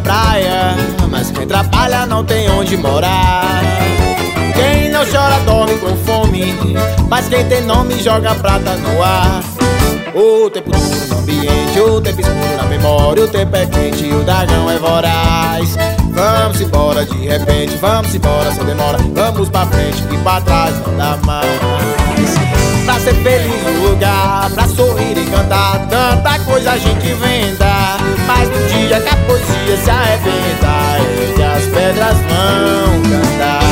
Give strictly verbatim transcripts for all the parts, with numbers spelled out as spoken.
praia, mas quem trabalha não tem onde morar. Quem não chora dorme com fome, mas quem tem nome joga prata no ar. O tempo duro no ambiente, o tempo escuro na memória, o tempo é quente e o dragão é voraz. Vamos embora de repente, vamos embora sem demora, vamos pra frente que pra trás não dá mais. Pra ser feliz no lugar, pra sorrir e cantar, tanta coisa a gente inventa, mas no dia que a poesia se arrebenta é que as pedras vão cantar.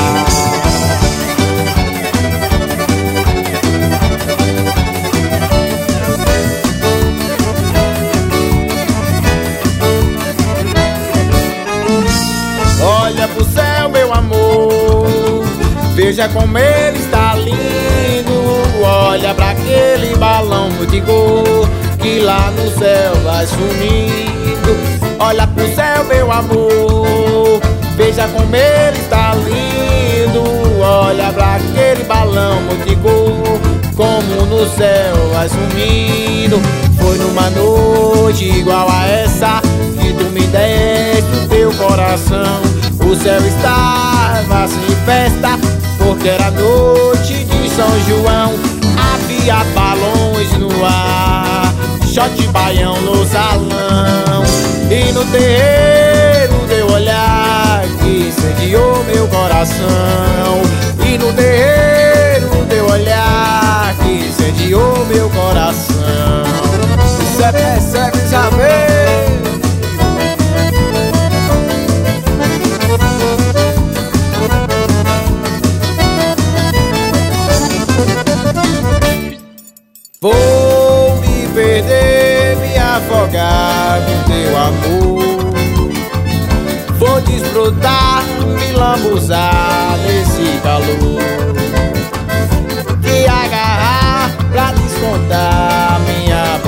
Olha pro céu, meu amor, veja como ele está lindo. Olha pra aquele balão multicor que lá no céu vai sumindo. Olha pro céu, meu amor, veja como ele está lindo. Olha pra aquele balão multicor como no céu vai sumindo. Foi numa noite igual a essa que tu me deste o teu coração. O céu estava sem festa porque era noite de São João. Havia balões no ar, shot de baião no salão. E no terreiro teu olhar que incendiou meu coração. E no terreiro teu olhar que incendiou meu coração. Você percebe, já vê. Vou me perder, me afogar no teu amor. Vou desfrutar, me lambuzar nesse calor. Te agarrar pra descontar minha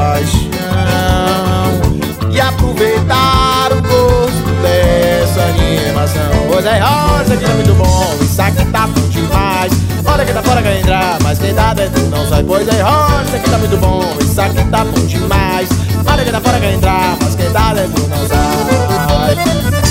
paixão e aproveitar o gosto dessa animação. Pois é, rosa que é muito bom, isso aqui tá bom demais. Olha quem tá fora quer entrar, mas quem tá dentro não sai. Pois é, rosa, isso aqui tá muito bom, isso aqui tá bom demais. Olha quem tá fora quer entrar, mas quem tá dentro não sai.